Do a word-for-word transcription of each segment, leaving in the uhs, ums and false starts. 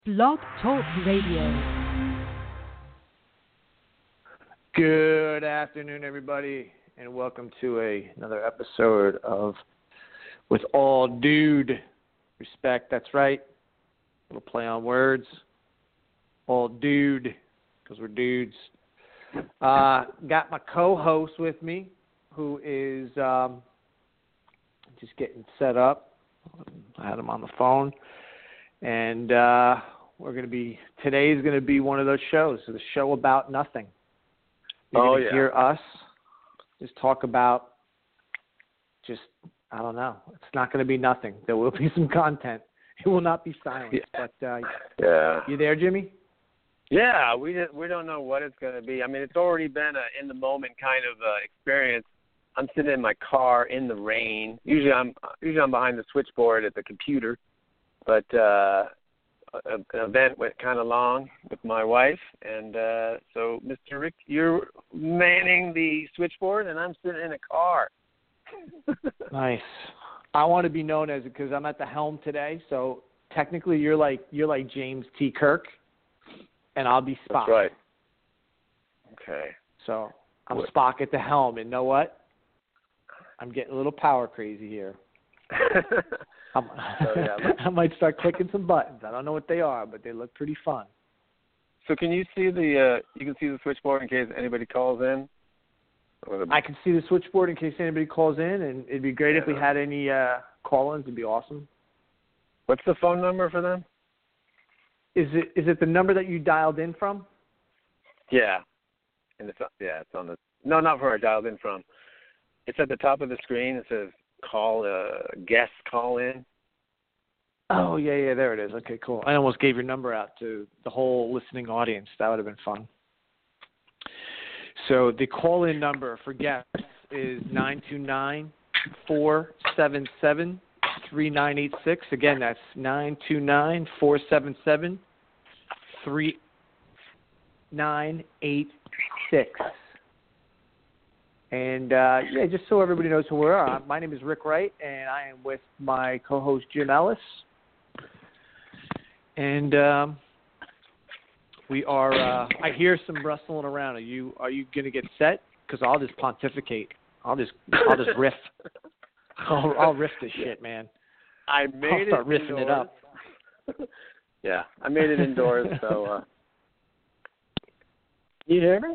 Blog Talk Radio. Good afternoon, everybody, and welcome to a, another episode of With All Dude Respect. That's right. A little play on words. All dude, because we're dudes. Uh, got my co-host with me, who is um, just getting set up. I had him on the phone. And uh, we're going to be, today is going to be one of those shows, so the show about nothing. You're oh, going to yeah. hear us just talk about just, I don't know. It's not going to be nothing. There will be some content. It will not be silent. Yeah. But uh, yeah. You there, Jimmy? Yeah, we just, we don't know what it's going to be. I mean, it's already been a in the moment kind of uh, experience. I'm sitting in my car in the rain. Usually I'm usually I'm behind the switchboard at the computer. But uh, an event went kind of long with my wife, and uh, so Mister Rick, you're manning the switchboard, and I'm sitting in a car. Nice. I want to be known as, because I'm at the helm today, so technically you're like you're like James T. Kirk, and I'll be Spock. That's right. Okay. So I'm what? Spock at the helm, and know what? I'm getting a little power crazy here. I'm, so, yeah, I might start clicking some buttons. I don't know what they are, but they look pretty fun. So can you see the uh, you can see the switchboard in case anybody calls in? The... I can see the switchboard in case anybody calls in, and it'd be great yeah. if we had any uh, call-ins. It'd be awesome. What's the phone number for them? Is it is it the number that you dialed in from? Yeah, and it's yeah, it's on the no, not where I dialed in from. It's at the top of the screen. It says call uh, guest call in. Oh, yeah, yeah, there it is. Okay, cool. I almost gave your number out to the whole listening audience. That would have been fun. So the call-in number for guests is nine two nine, four seven seven, three nine eight six. Again, that's nine two nine, four seven seven, three nine eight six. And, uh, yeah, just so everybody knows who we are, my name is Rick Wright, and I am with my co-host Jim Ellis. And um, we are, uh, I hear some rustling around. Are you are you going to get set? Because I'll just pontificate. I'll just I'll just riff. I'll, I'll riff this shit, man. I made I'll start it riffing indoors. it up. Yeah, I made it indoors, so. Uh... Can you hear me?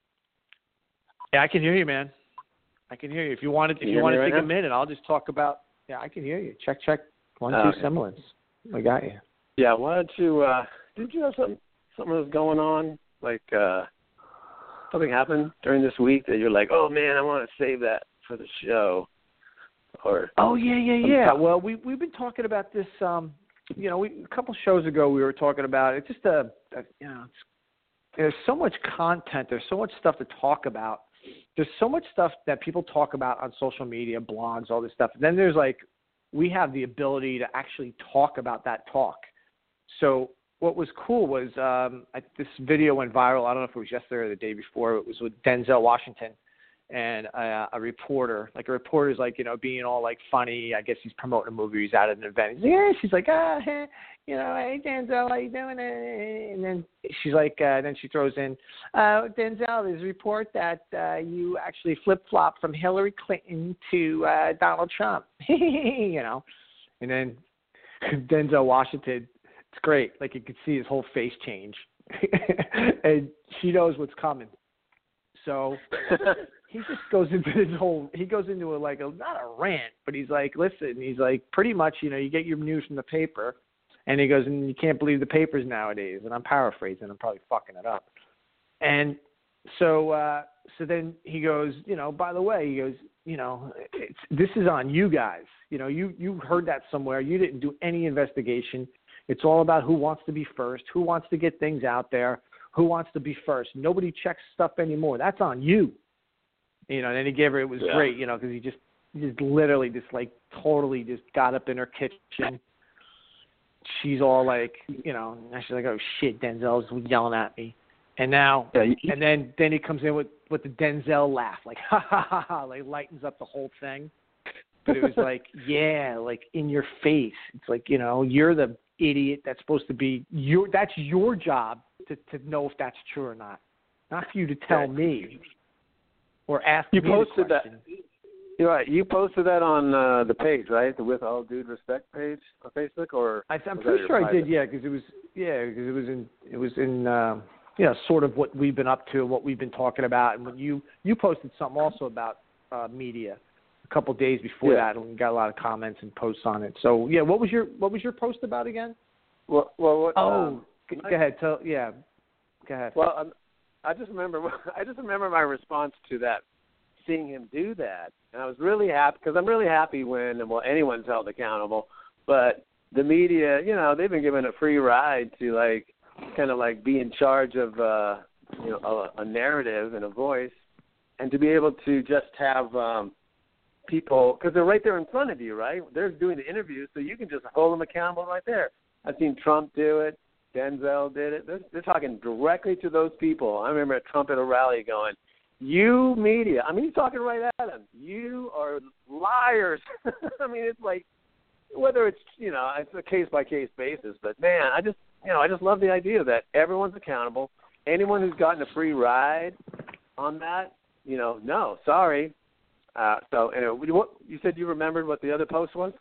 Yeah, I can hear you, man. I can hear you. If you wanted, if you you, hear want me to right take now? a minute, I'll just talk about. Yeah, I can hear you. Check, check. One, Oh, two, okay. semblance. I got you. Yeah, I wanted to. Uh, did you have something something was going on? Like uh, something happened during this week that you're like, oh man, I want to save that for the show. Or oh yeah, yeah, yeah. Well, we we've been talking about this. Um, you know, we, a couple shows ago we were talking about it. Just a, a you know, it's, there's so much content. There's so much stuff to talk about. There's so much stuff that people talk about on social media, blogs, all this stuff. And then there's like, we have the ability to actually talk about that talk. So what was cool was um, I, this video went viral. I don't know if it was yesterday or the day before. It was with Denzel Washington and a, a reporter. Like a reporter's like, you know, being all like funny. I guess he's promoting a movie. He's at an event. He's like, yeah. She's like, ah, hey, you know, hey Denzel, how you doing? And then she's like, uh, then she throws in, uh, Denzel, there's a report that uh, you actually flip flop from Hillary Clinton to uh, Donald Trump. You know, and then Denzel Washington. It's great. Like you could see his whole face change, and she knows what's coming. So he just goes into this whole. He goes into a, like a not a rant, but he's like, listen. He's like, pretty much, you know, you get your news from the paper, and he goes, and you can't believe the papers nowadays. And I'm paraphrasing. I'm probably fucking it up. And so, uh, so then he goes, you know, by the way, he goes, you know, it's, this is on you guys. You know, you you heard that somewhere. You didn't do any investigation. It's all about who wants to be first, who wants to get things out there, who wants to be first. Nobody checks stuff anymore. That's on you. You know, and then he gave her, it was yeah. great, you know, because he just, he just literally just like totally just got up in her kitchen. She's all like, you know, and she's like, oh shit, Denzel's yelling at me. And now, yeah, you, and then, then he comes in with, with the Denzel laugh, like, ha ha ha ha, like lightens up the whole thing. But it was like, yeah, like in your face. It's like, you know, you're the idiot that's supposed to be your. That's your job to to know if that's true or not. Not for you to tell me or ask you me posted the that. question. You're right. You posted that on uh, the page, right? The With All Due Respect page on Facebook, or I, I'm was pretty that sure your I did. private? Yeah, because it was yeah because it was in it was in uh, you know sort of what we've been up to and what we've been talking about. And when you you posted something also about uh, media a couple days before Yeah. that, and we got a lot of comments and posts on it. So yeah, what was your what was your post about again? Well, well, what, Oh, um, go, go ahead. Tell yeah, go ahead. Well, um, I just remember I just remember my response to that, seeing him do that, and I was really happy because I'm really happy when well anyone's held accountable, but the media, you know, they've been given a free ride to like kind of like be in charge of uh, you know a, a narrative and a voice, and to be able to just have um, people because they're right there in front of you, right? They're doing the interview, so you can just hold them accountable right there. I've seen Trump do it. Denzel did it. They're, they're talking directly to those people. I remember Trump at a rally going, "You media," I mean, he's talking right at them. "You are liars." I mean, it's like whether it's you know it's a case by case basis, but man, I just you know I just love the idea that everyone's accountable. Anyone who's gotten a free ride on that, you know, no, sorry. Uh, so anyway, what you said you remembered what the other post was?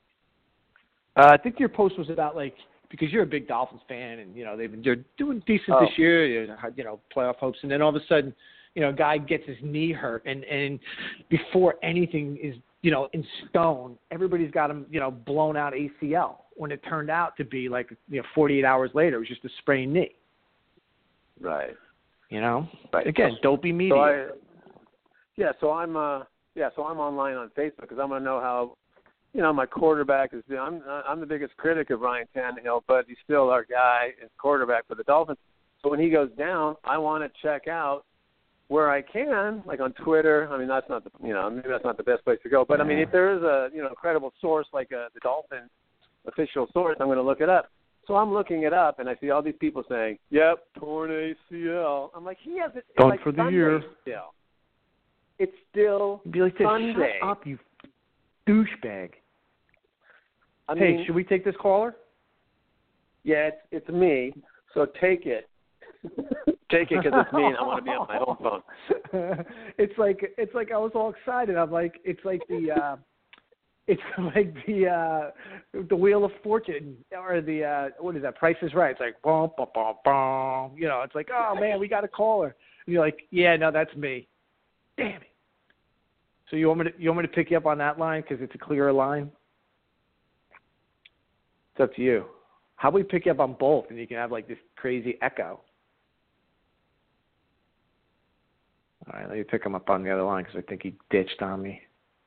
Uh, I think your post was about like because you're a big Dolphins fan, and you know they've been they're doing decent Oh. this year, you know, playoff hopes, and then all of a sudden, you know, a guy gets his knee hurt, and and before anything is you know in stone, everybody's got him you know blown out A C L. When it turned out to be like you know forty-eight hours later, it was just a sprained knee. Right. You know, Right. again, dopey media. So I, yeah, so I'm uh yeah, so I'm online on Facebook because I'm gonna know how. You know, my quarterback is. I'm I'm the biggest critic of Ryan Tannehill, but he's still our guy and quarterback for the Dolphins. So when he goes down, I want to check out where I can, like on Twitter. I mean, that's not the you know maybe that's not the best place to go, but I mean, if there is a you know credible source like a, the Dolphins official source, I'm going to look it up. So I'm looking it up, and I see all these people saying, "Yep, torn A C L." I'm like, he has it Done like for the Sunday year. still. It's still Be like this. Sunday. Shut up, you douchebag. I Hey, mean, should we take this caller? yeah, it's, it's me, so take it. Take it because it's me and I want to be on my home phone. It's like it's like I was all excited. I'm like it's like the uh, it's like the uh, the Wheel of Fortune or the uh, what is that? Price is Right. It's like boom, boom, boom, boom. You know, it's like oh man, we got a caller. And you're like, yeah, no, that's me. Damn it. So you want me to you want me to pick you up on that line because it's a clearer line? It's up to you. How about we pick you up on both and you can have like this crazy echo? All right, let me pick him up on the other line because I think he ditched on me.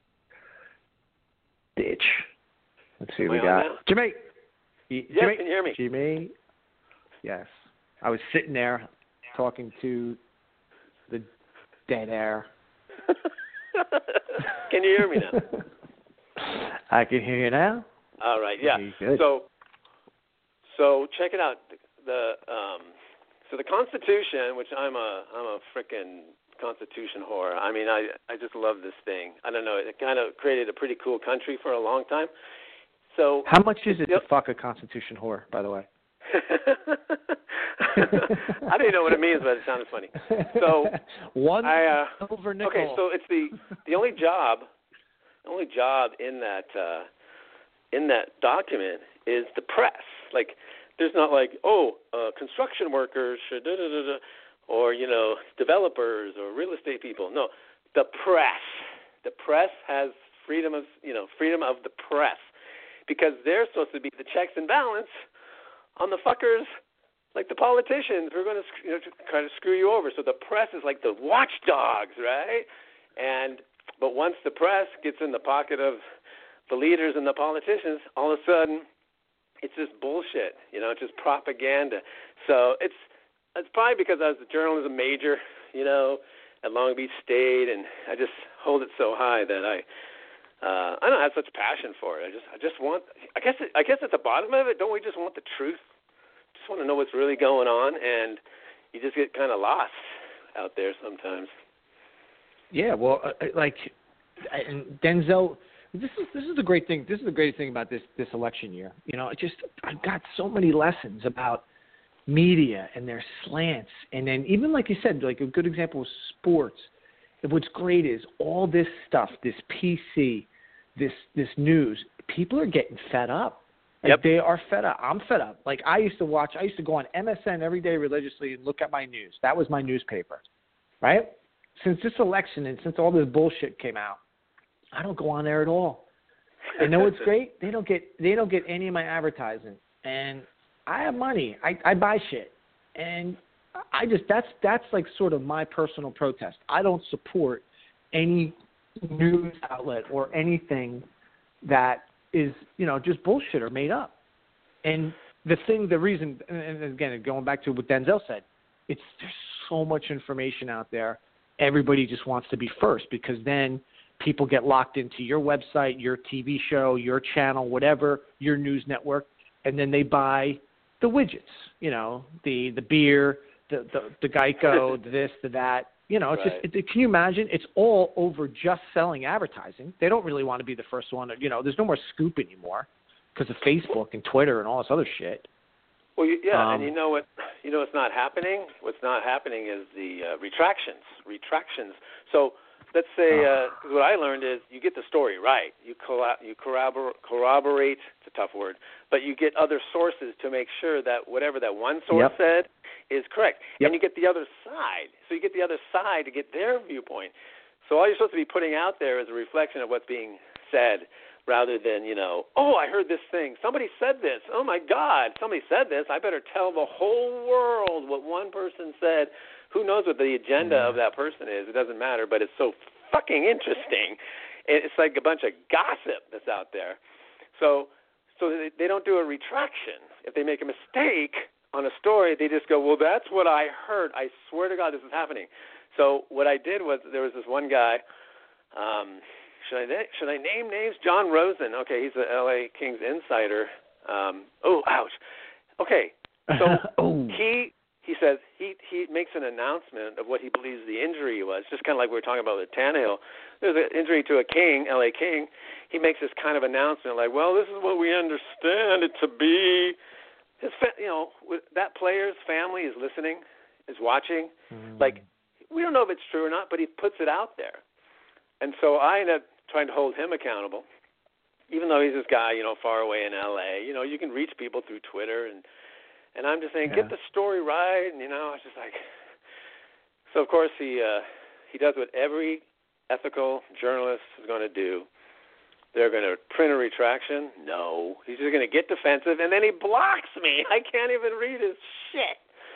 Ditch. Let's see what we Am I on got. now? Jimmy. Y- Yes, Jimmy. can you hear me? Jimmy. Yes. I was sitting there talking to the dead air. Can you hear me now? I can hear you now. All right, yeah. Okay, good. So, so check it out. The um, so the Constitution, which I'm a I'm a frickin' Constitution whore. I mean, I I just love this thing. I don't know. It kind of created a pretty cool country for a long time. So how much is it Yep. to fuck a Constitution whore, by the way? I didn't know what it means, but it sounded funny. So one I uh, silver nickel. okay. So it's the the only job, the only job in that uh, in that document is the press. Like, there's not like oh, uh, construction workers should da, da, da, da, or you know developers or real estate people. No, the press. The press has freedom of you know freedom of the press because they're supposed to be the checks and balance on the fuckers like the politicians who are going to you know, kind of screw you over. So the press is like the watchdogs, right? And but once the press gets in the pocket of the leaders and the politicians, all of a sudden it's just bullshit. You know, it's just propaganda. So it's it's probably because I was a journalism major, you know, at Long Beach State, and I just hold it so high that I uh, I don't have such passion for it. I just I just want I guess it, I guess at the bottom of it, don't we just want the truth? Just want to know what's really going on, and you just get kind of lost out there sometimes. Yeah, well, uh, like and Denzel, this is this is the great thing. This is the great thing about this this election year. You know, it just I've got so many lessons about media and their slants, and then even like you said, like a good example was sports. And what's great is all this stuff, this P C, this this news. People are getting fed up. Like yep. They are fed up. I'm fed up. Like I used to watch. I used to go on M S N every day religiously and look at my news. That was my newspaper, right? Since this election and since all this bullshit came out, I don't go on there at all. And know what's great? They don't get they don't get any of my advertising. And I have money. I, I buy shit. And I just that's that's like sort of my personal protest. I don't support any news outlet or anything that is, you know, just bullshit or made up. And the thing, the reason, and again, going back to what Denzel said, it's there's so much information out there. Everybody just wants to be first because then people get locked into your website, your T V show, your channel, whatever, your news network, and then they buy the widgets, you know, the, the beer, the, the, the Geico, the this, the that. You know, it's right. just, it, can you imagine? It's all over just selling advertising. They don't really want to be the first one. You know, there's no more scoop anymore because of Facebook and Twitter and all this other shit. Well, you, yeah, um, and you know what? You know what's not happening? What's not happening is the uh, retractions. Retractions. So let's say, uh, cause what I learned is you get the story right. You collab- you corrobor- corroborate. It's a tough word, but you get other sources to make sure that whatever that one source yep. said is correct. Yep. And you get the other side. So you get the other side to get their viewpoint. So all you're supposed to be putting out there is a reflection of what's being said rather than, you know, oh, I heard this thing. Somebody said this. Oh, my God, somebody said this. I better tell the whole world what one person said. Who knows what the agenda yeah. of that person is? It doesn't matter, but it's so fucking interesting. It's like a bunch of gossip that's out there. So so they, they don't do a retraction. If they make a mistake on a story, they just go, well, that's what I heard. I swear to God this is happening. So what I did was there was this one guy, um, should I na- should I name names? John Rosen. Okay, he's the L A Kings insider. Um, oh, ouch. Okay, so oh. he he says he, he makes an announcement of what he believes the injury was, just kind of like we were talking about with Tannehill. There's an injury to a King, L A King. He makes this kind of announcement like, well, this is what we understand it to be. His, fa- you know, that player's family is listening, is watching. Mm. Like, we don't know if it's true or not, but he puts it out there. And so I end up trying to hold him accountable, even though he's this guy, you know, far away in L A. You know, you can reach people through Twitter, and and I'm just saying, yeah. get the story right. And you know, it's just like, so of course he uh, he does what every ethical journalist is going to do. They're going to print a retraction? No. He's just going to get defensive, and then he blocks me. I can't even read his shit.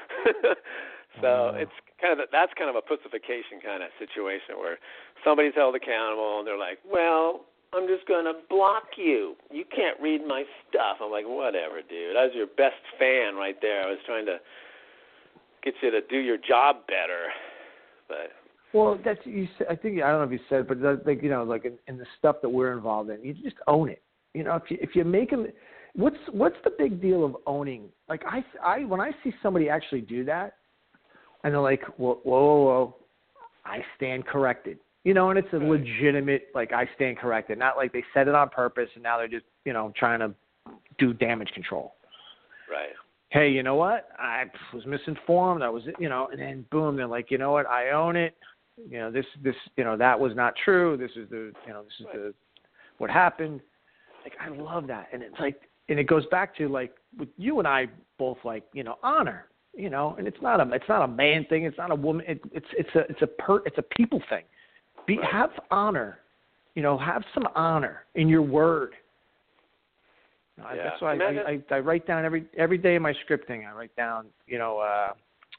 so oh. it's kind of a, that's kind of a pussification kind of situation where somebody's held accountable, and they're like, well, I'm just going to block you. You can't read my stuff. I'm like, whatever, dude. I was your best fan right there. I was trying to get you to do your job better. But Well, that's you. I think I don't know if you said it, but that, like you know, like in, in the stuff that we're involved in, you just own it. You know, if you if you make them, what's what's the big deal of owning? Like I, I when I see somebody actually do that, and they're like, whoa, whoa, whoa, whoa, I stand corrected. You know, and it's a right. legitimate like I stand corrected, not like they said it on purpose and now they're just you know trying to do damage control. Right. Hey, you know what? I was misinformed. I was, you know, and then boom, they're like, you know what? I own it. You know, this, this, you know, that was not true. This is the, you know, this is the, what happened. Like, I love that. And it's like, and it goes back to like, with you and I both like, you know, honor, you know, and it's not a, it's not a man thing. It's not a woman. It, it's, it's a, it's a per, it's a people thing. Be, right. have honor, you know, have some honor in your word. You know, yeah. That's why I, I, I write down every, every day in my scripting, I write down, you know, uh,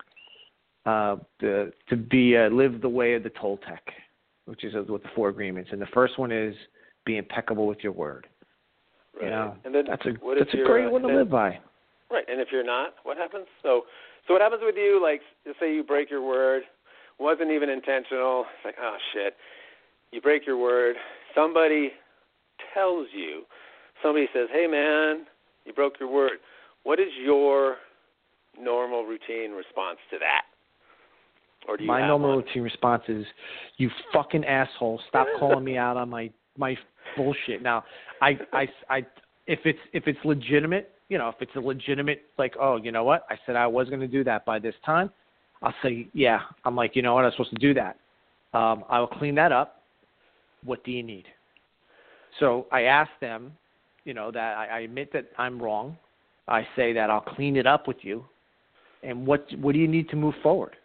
Uh, the, to be uh, live the way of the Toltec, which is with the four agreements, and the first one is be impeccable with your word. Right. You know, and then that's a what that's a your, great uh, one to then, live by. Right, and if you're not, what happens? So, so what happens with you? Like, say you break your word, wasn't even intentional. It's like, oh shit, you break your word. Somebody tells you, somebody says, hey man, you broke your word. What is your normal routine response to that? Or do you my have normal one? routine response is, you fucking asshole, stop calling me out on my my bullshit. Now, I, I, I, if it's if it's legitimate, you know, if it's a legitimate, like, oh, you know what, I said I was going to do that by this time, I'll say, yeah. I'm like, you know what, I'm supposed to do that. Um, I will clean that up. What do you need? So I ask them, you know, that I, I admit that I'm wrong. I say that I'll clean it up with you. And what what do you need to move forward?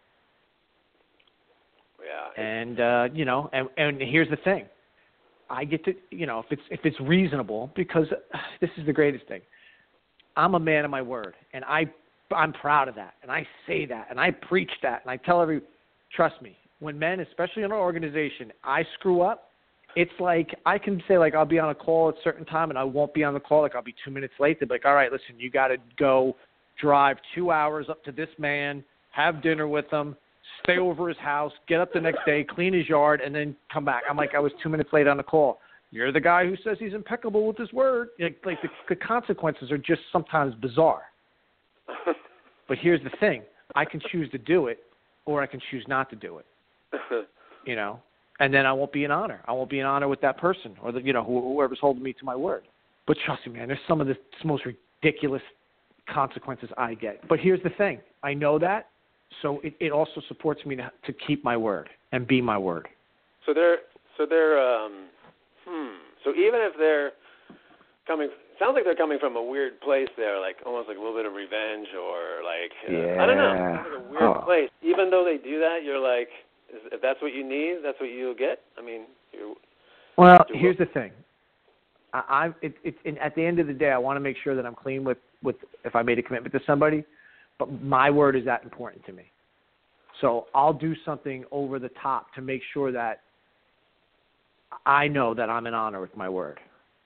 Yeah. And, uh, you know, and, and here's the thing. I get to, you know, if it's if it's reasonable, because this is the greatest thing. I'm a man of my word, and I, I'm proud of that, and I say that, and I preach that, and I tell every, trust me, when men, especially in our organization, I screw up, it's like I can say, like, I'll be on a call at a certain time, and I won't be on the call, like I'll be two minutes late. They'll be like, all right, listen, you got to go drive two hours up to this man, have dinner with him, stay over his house, get up the next day, clean his yard, and then come back. I'm like, I was two minutes late on the call. You're the guy who says he's impeccable with his word. Like, like the, the consequences are just sometimes bizarre. But here's the thing. I can choose to do it, or I can choose not to do it. You know? And then I won't be in honor. I won't be in honor with that person, or the, you know, whoever's holding me to my word. But trust me, man, there's some of the most ridiculous consequences I get. But here's the thing. I know that. So it, it also supports me to, to keep my word and be my word. So they're so they're um, hmm. So even if they're coming, sounds like they're coming from a weird place there, like almost like a little bit of revenge or like uh, yeah. I don't know, sounds like a weird oh. place. Even though they do that, you're like, is, if that's what you need, that's what you'll get. I mean, you're, well, you're here's the thing. I, I it, it, it, at the end of the day, I want to make sure that I'm clean with, with if I made a commitment to somebody. But my word is that important to me. So I'll do something over the top to make sure that I know that I'm in honor with my word.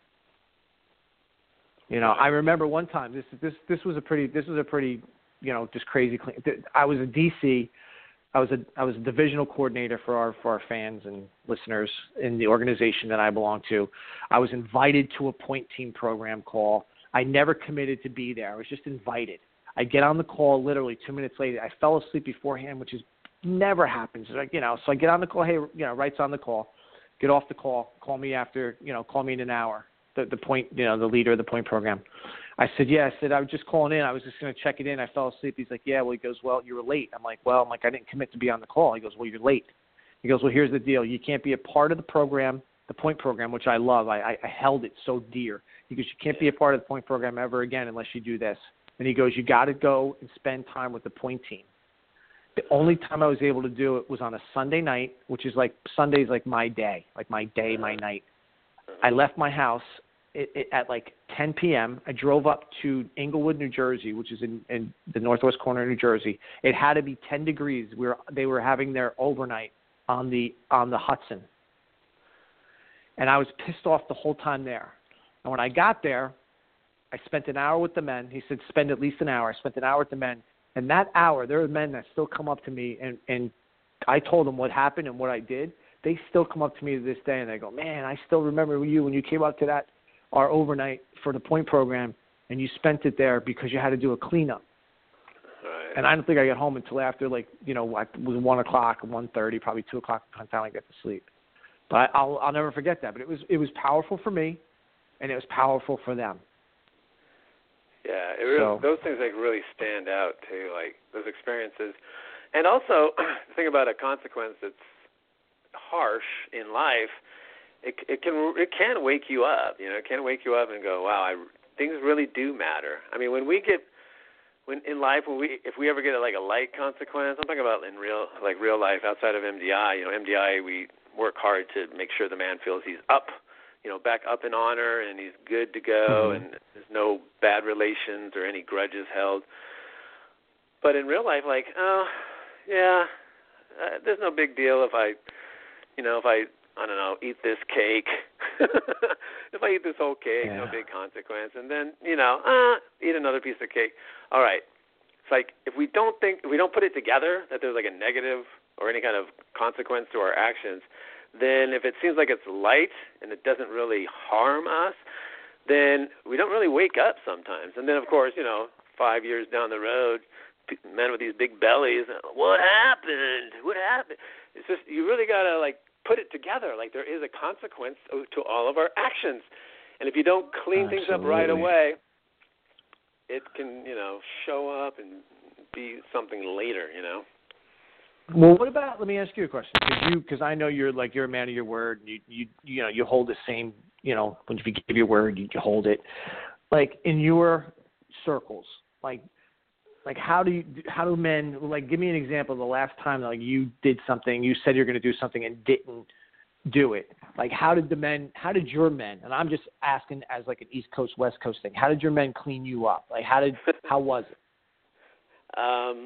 You know, I remember one time, this this this was a pretty, this was a pretty, you know, just crazy clean. I was a D C, I was a I was a divisional coordinator for our for our fans and listeners in the organization that I belong to. I was invited to a point team program call. I never committed to be there. I was just invited. I get on the call literally two minutes later. I fell asleep beforehand, which is never happens. Like, you know, so I get on the call. Hey, you know, Wright's on the call. Get off the call. Call me after, you know, call me in an hour. The the point, you know, the leader of the point program. I said, yeah. I said, I was just calling in. I was just going to check it in. I fell asleep. He's like, yeah. Well, he goes, well, you were late. I'm like, well, I'm like, I didn't commit to be on the call. He goes, well, you're late. He goes, well, here's the deal. You can't be a part of the program, the point program, which I love. I, I, I held it so dear. He goes, you can't be a part of the point program ever again unless you do this. And he goes, you got to go and spend time with the point team. The only time I was able to do it was on a Sunday night, which is like Sunday's like my day, like my day, my night. I left my house it, it, at like ten p.m. I drove up to Englewood, New Jersey, which is in, in the northwest corner of New Jersey. It had to be ten degrees. We were they were having their overnight on the on the Hudson, and I was pissed off the whole time there. And when I got there, I spent an hour with the men. He said, spend at least an hour. I spent an hour with the men. And that hour, there are men that still come up to me, and, and I told them what happened and what I did. They still come up to me to this day, and they go, man, I still remember you when you came up to that, our overnight for the point program, and you spent it there because you had to do a cleanup. Right. And I don't think I got home until after, like, you know, it was one o'clock, one thirty, probably two o'clock by the time I got to sleep. But I, I'll, I'll never forget that. But it was it was powerful for me, and it was powerful for them. Yeah, it really, so, those things like really stand out too, like those experiences. And also, the thing about a consequence that's harsh in life, it it can it can wake you up. You know, it can wake you up and go, wow, I, things really do matter. I mean, when we get when in life, when we if we ever get a, like a light consequence, I'm talking about in real like real life outside of M D I. You know, M D I, we work hard to make sure the man feels he's up. You know, back up in honor, and he's good to go, mm-hmm. and there's no bad relations or any grudges held. But in real life, like, oh, yeah, uh, there's no big deal if I, you know, if I, I don't know, eat this cake. If I eat this whole cake, yeah. No big consequence. And then, you know, uh, eat another piece of cake. All right. It's like if we don't think, if we don't put it together that there's like a negative or any kind of consequence to our actions, then if it seems like it's light and it doesn't really harm us, then we don't really wake up sometimes. And then, of course, you know, five years down the road, men with these big bellies, what happened? What happened? It's just you really got to, like, put it together. Like there is a consequence to all of our actions. And if you don't clean Absolutely. things up right away, it can, you know, show up and be something later, you know. Well, what about? Let me ask you a question, because you, because I know you're like you're a man of your word. You, you, you know, you hold the same. You know, when you give your word, you, you hold it. Like in your circles, like, like how do you, how do men? Like, give me an example of the last time like you did something. You said you're going to do something and didn't do it. Like, how did the men? How did your men? And I'm just asking as like an East Coast West Coast thing. How did your men clean you up? Like, how did? How was it? Um.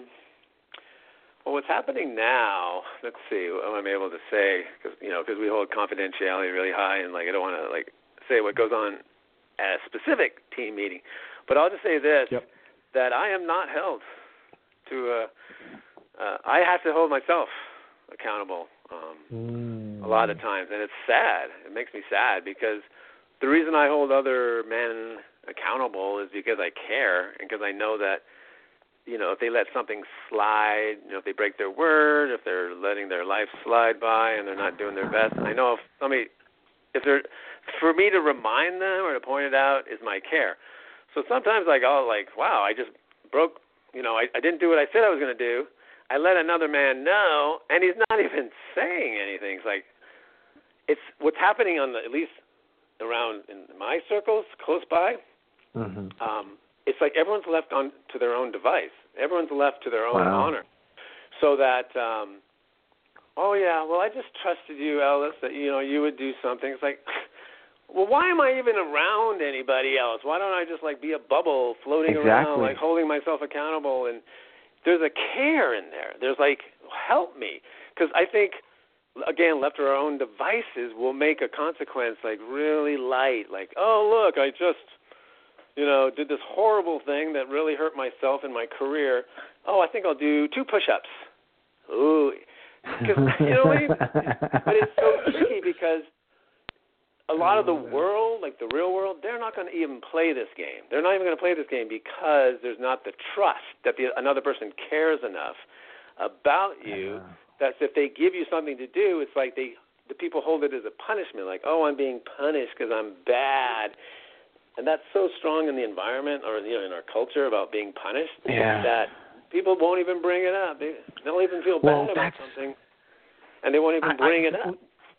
Well, what's happening now? Let's see what I'm able to say, because you know, because we hold confidentiality really high, and like I don't want to like say what goes on at a specific team meeting. But I'll just say this: yep. that I am not held to. A, uh, I have to hold myself accountable um, mm. a lot of times, and it's sad. It makes me sad because the reason I hold other men accountable is because I care and because I know that. You know, if they let something slide, you know, if they break their word, if they're letting their life slide by and they're not doing their best, I know if somebody, if they're, for me to remind them or to point it out is my care. So sometimes like, oh, like, wow, I just broke, you know, I, I didn't do what I said I was going to do. I let another man know, and he's not even saying anything. It's like, it's what's happening on the, at least around in my circles, close by, mm-hmm. um, it's like everyone's left on to their own device. Everyone's left to their own wow. honor. So that, um, oh, yeah, well, I just trusted you, Ellis, that, you know, you would do something. It's like, well, why am I even around anybody else? Why don't I just, like, be a bubble floating exactly. around, like, holding myself accountable? And there's a care in there. There's, like, help me. Because I think, again, left to our own devices will make a consequence, like, really light. Like, oh, look, I just... you know, did this horrible thing that really hurt myself in my career. Oh, I think I'll do two push-ups. Ooh, because you know what I mean? But it's so tricky because a lot of the world, like the real world, they're not going to even play this game. They're not even going to play this game because there's not the trust that the, another person cares enough about you. That if they give you something to do, it's like they the people hold it as a punishment. Like, oh, I'm being punished because I'm bad. And that's so strong in the environment or you know in our culture about being punished yeah. that people won't even bring it up. They they'll even feel well, bad about something, and they won't even I, bring I, it up.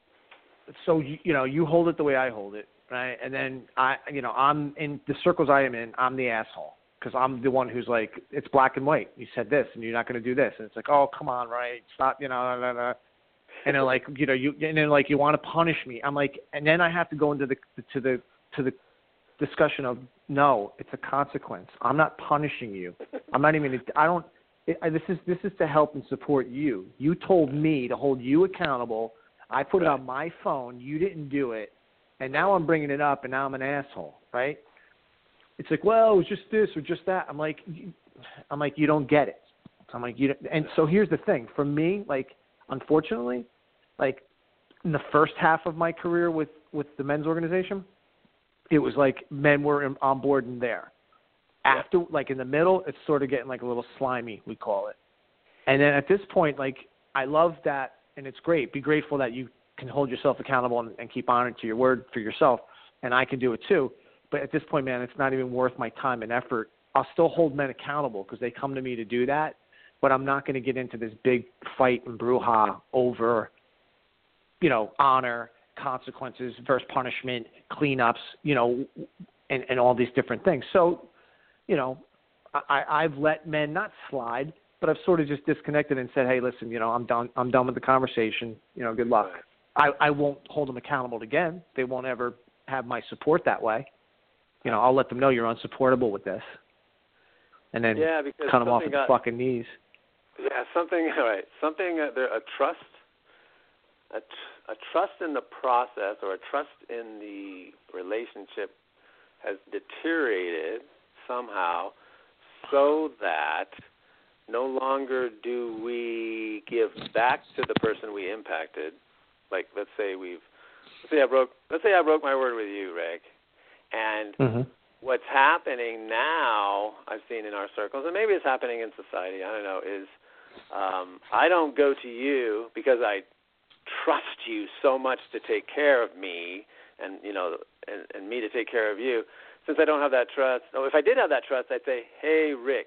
So you, you know you hold it the way I hold it, right? And then I you know I'm in the circles I am in. I'm the asshole because I'm the one who's like it's black and white. You said this and you're not going to do this, and it's like oh come on, right? Stop, you know. Blah, blah, blah. And then like you know you and then like you want to punish me. I'm like and then I have to go into the to the to the discussion of no, it's a consequence. I'm not punishing you. I'm not even. I don't. It, I, this is this is to help and support you. You told me to hold you accountable. I put right. it on my phone. You didn't do it, and now I'm bringing it up, and now I'm an asshole, right? It's like, well, it was just this or just that. I'm like, I'm like, you don't get it. I'm like, you. Don't, and so here's the thing. For me, like, unfortunately, like in the first half of my career with with the men's organization. It was like men were on board and there. After, like in the middle, it's sort of getting like a little slimy, we call it. And then at this point, like I love that, and it's great. Be grateful that you can hold yourself accountable and, and keep honoring to your word for yourself, and I can do it too. But at this point, man, it's not even worth my time and effort. I'll still hold men accountable because they come to me to do that, but I'm not going to get into this big fight and brouhaha over, you know, honor, consequences versus punishment, cleanups, you know, and, and all these different things. So, you know, I, I've let men not slide, but I've sort of just disconnected and said, hey, listen, you know, I'm done. I'm done with the conversation. You know, good luck. I, I won't hold them accountable again. They won't ever have my support that way. You know, I'll let them know you're unsupportable with this, and then yeah, cut them off at got, the fucking knees. Yeah, something. All right, something. Uh, there, a trust. A, tr- a trust in the process or a trust in the relationship has deteriorated somehow so that no longer do we give back to the person we impacted. Like, let's say we've, let's say I broke, let's say I broke my word with you, Rick, and mm-hmm. what's happening now, I've seen in our circles, and maybe it's happening in society, I don't know, is um, I don't go to you because I trust you so much to take care of me, and you know, and, and me to take care of you. Since I don't have that trust, oh, if I did have that trust, I'd say, hey, Rick,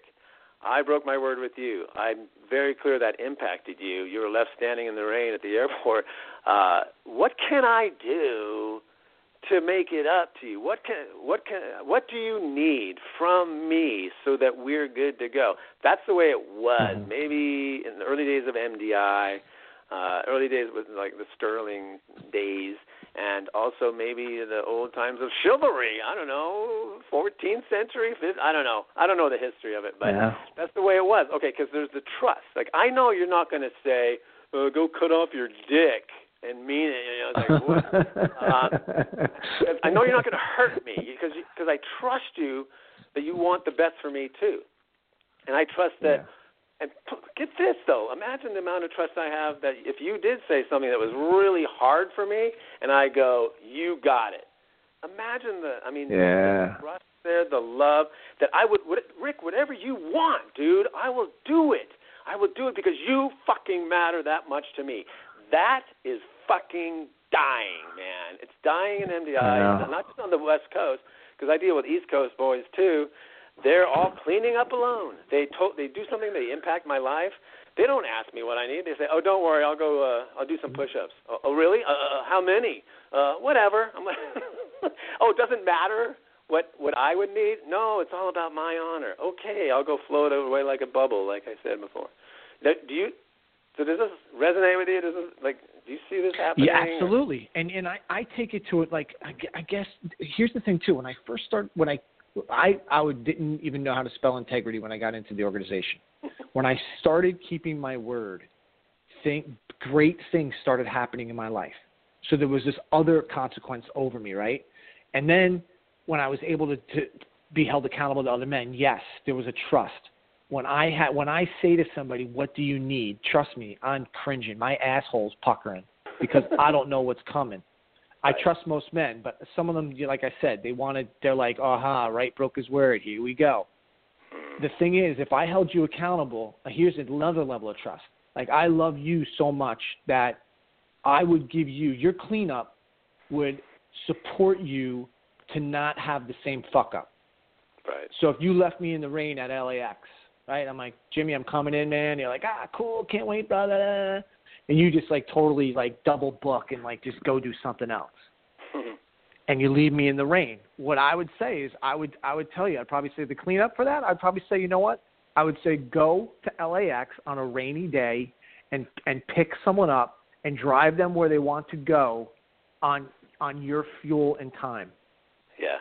I broke my word with you. I'm very clear that impacted you. You were left standing in the rain at the airport. Uh, what can I do to make it up to you? What can what can what do you need from me so that we're good to go? That's the way it was. Mm-hmm. Maybe in the early days of M D I, uh, early days with like the Sterling days, and also maybe the old times of chivalry. I don't know, fourteenth century, fifth, I don't know. I don't know the history of it, but yeah. That's the way it was. Okay, because there's the trust. Like, I know you're not going to say, uh, go cut off your dick and mean it. You know, it's like, what? um, I know you're not going to hurt me because because I trust you that you want the best for me too, and I trust that. Yeah. And get this, though. Imagine the amount of trust I have that if you did say something that was really hard for me, and I go, you got it. Imagine the, I mean, yeah. the trust there, the love, that I would, Rick, whatever you want, dude, I will do it. I will do it because you fucking matter that much to me. That is fucking dying, man. It's dying in M D I, yeah. not just on the West Coast, because I deal with East Coast boys, too. They're all cleaning up alone. They to- they do something, they impact my life. They don't ask me what I need. They say, "Oh, don't worry, I'll go. Uh, I'll do some push-ups." Oh, oh really? Uh, how many? Uh, whatever. I'm like, oh, it doesn't matter what what I would need. No, it's all about my honor. Okay, I'll go float away like a bubble, like I said before. Do you? So does this resonate with you? Does this, like, do you see this happening? Yeah, absolutely. And and I, I take it to it like I, I guess here's the thing too. When I first started, when I I, I would, didn't even know how to spell integrity when I got into the organization. When I started keeping my word, think, great things started happening in my life. So there was this other consequence over me, right? And then when I was able to, to be held accountable to other men, yes, there was a trust. When I ha- when I say to somebody, what do you need? Trust me, I'm cringing. My asshole's puckering because I don't know what's coming. I trust most men, but some of them, like I said, they wanted, they're like, aha, right, broke his word, here we go. The thing is, if I held you accountable, here's another level of trust. Like, I love you so much that I would give you, your cleanup would support you to not have the same fuck up. Right. So if you left me in the rain at L A X, right, I'm like, Jimmy, I'm coming in, man. You're like, ah, cool, can't wait, blah, blah, blah. And you just like totally like double book and like just go do something else. And you leave me in the rain. What I would say is I would I would tell you, I'd probably say the cleanup for that, I'd probably say, you know what? I would say go to L A X on a rainy day and and pick someone up and drive them where they want to go on on your fuel and time. Yeah.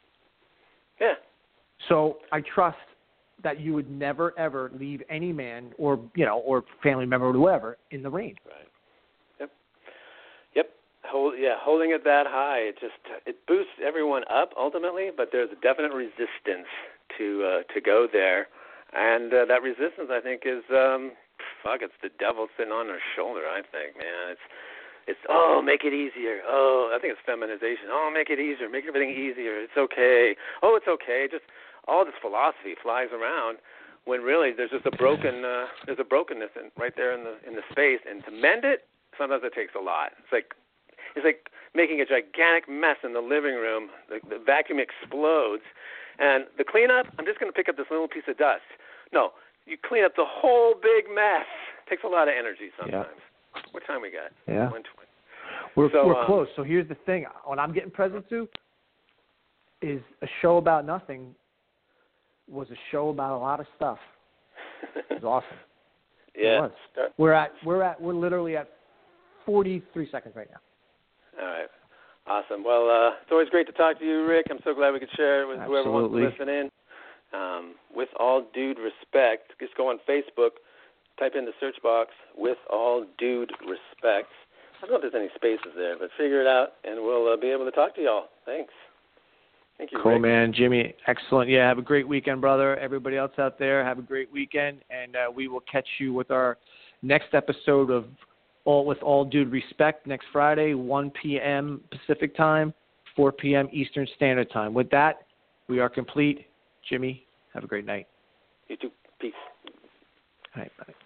Yeah. So I trust that you would never, ever leave any man or, you know, or family member or whoever in the rain. Right. Yep. Yep. Hold, yeah, holding it that high, it just it boosts everyone up ultimately, but there's a definite resistance to uh, to go there, and uh, that resistance, I think, is um, fuck, it's the devil sitting on their shoulder. I think, man, it's it's oh, make it easier. Oh, I think it's feminization. Oh, make it easier, make everything easier. It's okay. Oh, it's okay. Just all this philosophy flies around when really there's just a broken uh, there's a brokenness in, right there in the in the space, and to mend it, sometimes it takes a lot. It's like it's like making a gigantic mess in the living room. The, the vacuum explodes, and the cleanup, I'm just going to pick up this little piece of dust. No, you clean up the whole big mess. It takes a lot of energy sometimes. Yeah. What time we got? Yeah. one twenty. We're, so, we're um, close. So here's the thing. What I'm getting present to is a show about nothing was a show about a lot of stuff. It was awesome. Yeah. It was. We're at we're at we're literally at forty-three seconds right now. All right. Awesome. Well, uh, it's always great to talk to you, Rick. I'm so glad we could share it with Absolutely. whoever wants to listen in. Um, with all dude respect, just go on Facebook, type in the search box, with all dude respect. I don't know if there's any spaces there, but figure it out, and we'll uh, be able to talk to y'all. Thanks. Thank you, Cool, Rick. man. Jimmy, excellent. Yeah, have a great weekend, brother. Everybody else out there, have a great weekend, and uh, we will catch you with our next episode of All with All Dude Respect next Friday, one p.m. Pacific Time, four p.m. Eastern Standard Time. With that, we are complete. Jimmy, have a great night. You too. Peace. All right, bye.